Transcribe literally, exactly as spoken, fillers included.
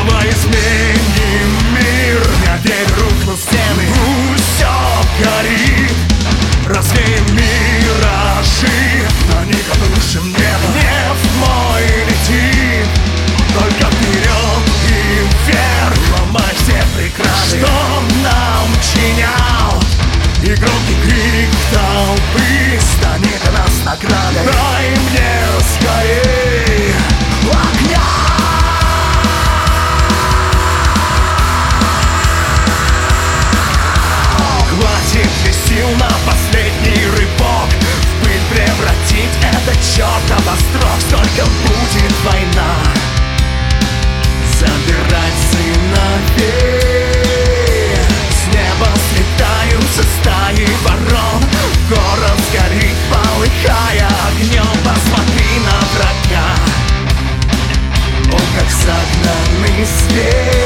Давай изменим мир. Я теперь рухнут стены, пусть все горит. Развеем миражи, но не потушим небо. Гнев мой летит только вперед и вверх. Ломай все преграды, что нам чинят. И громкий крик толпы станет для нас наградой. Дай мне скорей огня. Хватит ли сил на последний рывок, в пыль превратить этот чертов остров? Сколько будет война забирать сыновей? С неба слетаются стаи ворон, город сгорит, полыхая огнем. Посмотри на врага, он как загнанный зверь.